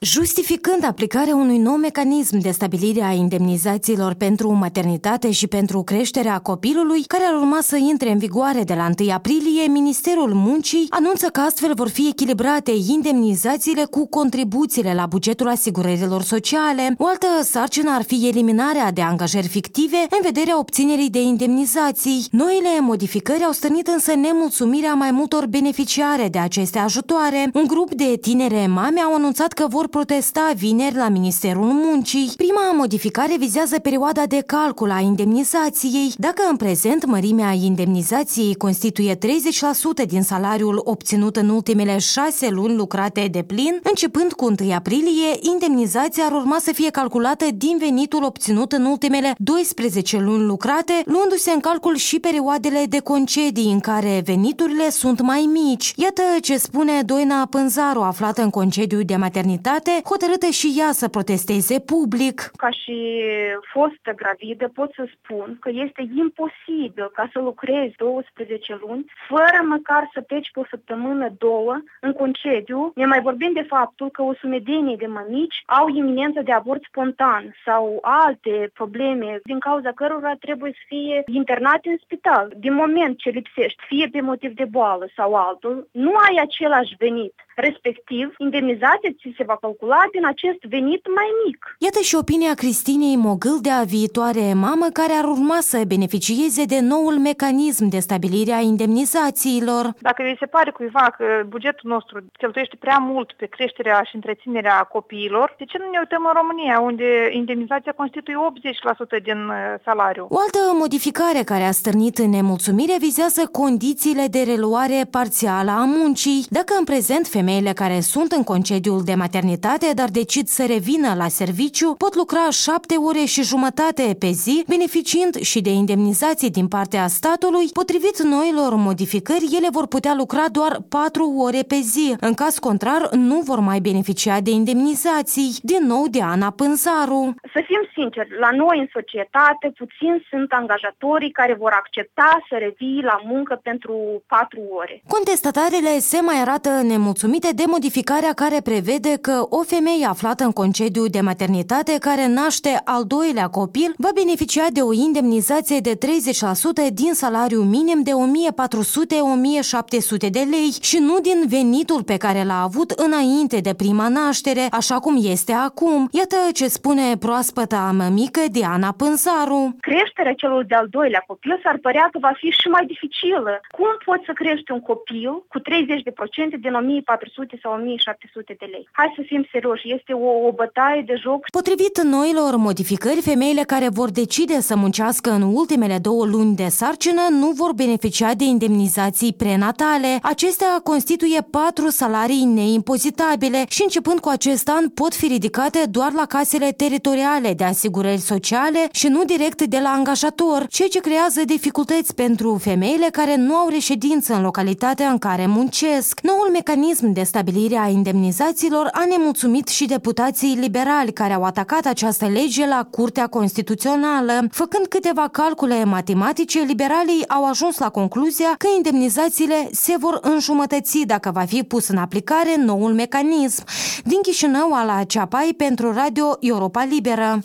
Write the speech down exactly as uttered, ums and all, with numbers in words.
Justificând aplicarea unui nou mecanism de stabilire a indemnizațiilor pentru maternitate și pentru creșterea copilului, care ar urma să intre în vigoare de la întâi aprilie, Ministerul Muncii anunță că astfel vor fi echilibrate indemnizațiile cu contribuțiile la bugetul asigurărilor sociale. O altă sarcină ar fi eliminarea de angajări fictive în vederea obținerii de indemnizații. Noile modificări au stârnit însă nemulțumirea mai multor beneficiare de aceste ajutoare. Un grup de tinere mame au anunțat că vor protesta vineri la Ministerul Muncii. Prima modificare vizează perioada de calcul a indemnizației. Dacă în prezent mărimea indemnizației constituie treizeci la sută din salariul obținut în ultimele șase luni lucrate de plin, începând cu întâi aprilie, indemnizația ar urma să fie calculată din venitul obținut în ultimele doisprezece luni lucrate, luându-se în calcul și perioadele de concedii în care veniturile sunt mai mici. Iată ce spune Doina Pânzaru, aflată în concediu de maternitate, hotărâtă și ea să protesteze public. Ca și fostă gravidă pot să spun că este imposibil ca să lucrezi douăsprezece luni fără măcar să pleci pe o săptămână, două, în concediu. Ne mai vorbim de faptul că o sumedenie de mămici au iminență de avort spontan sau alte probleme din cauza cărora trebuie să fie internate în spital. Din moment ce lipsești, fie pe motiv de boală sau altul, nu ai același venit. Respectiv, indemnizația ți se va calcula din acest venit mai mic. Iată și opinia Cristinei Mogâldea, viitoare mamă, care ar urma să beneficieze de noul mecanism de stabilire a indemnizațiilor. Dacă vi se pare cuiva că bugetul nostru cheltuiește prea mult pe creșterea și întreținerea copiilor, de ce nu ne uităm în România, unde indemnizația constituie optzeci la sută din salariu? O altă modificare care a stârnit nemulțumire vizează condițiile de reluare parțială a muncii. Dacă în prezent femeile care sunt în concediul de maternitate, dar decid să revină la serviciu, pot lucra șapte ore și jumătate pe zi, beneficiind și de indemnizații din partea statului. Potrivit noilor modificări, ele vor putea lucra doar patru ore pe zi. În caz contrar, nu vor mai beneficia de indemnizații. Din nou, Diana Pânzaru. Să fim sinceri, la noi în societate puțin sunt angajatorii care vor accepta să revii la muncă pentru patru ore. Contestatarele se mai arată nemulțumite de modificarea care prevede că o femeie aflată în concediu de maternitate care naște al doilea copil va beneficia de o indemnizație de treizeci la sută din salariul minim de o mie patru sute - o mie șapte sute de lei și nu din venitul pe care l-a avut înainte de prima naștere, așa cum este acum. Iată ce spune proaspăta mămică Diana Pânzaru. Creșterea celor de-al doilea copil s-ar părea că va fi și mai dificilă. Cum poți să crești un copil cu treizeci la sută din o mie patru sute sau o mie șapte sute de lei? Hai să fim serioși, este o, o bătaie de joc. Potrivit noilor modificări, femeile care vor decide să muncească în ultimele două luni de sarcină nu vor beneficia de indemnizații prenatale. Acestea constituie patru salarii neimpozitabile și începând cu acest an pot fi ridicate doar la casele teritoriale de asigurări sociale și nu direct de la angajator, ceea ce creează dificultăți pentru femeile care nu au reședință în localitatea în care muncesc. Noul mecanism de stabilire a indemnizațiilor a nemulțumit și deputații liberali care au atacat această lege la Curtea Constituțională. Făcând câteva calcule matematice, liberalii au ajuns la concluzia că indemnizațiile se vor înjumătăți dacă va fi pus în aplicare noul mecanism. Din Chișinău, Ala Ceapai pentru Radio Europa Liberă.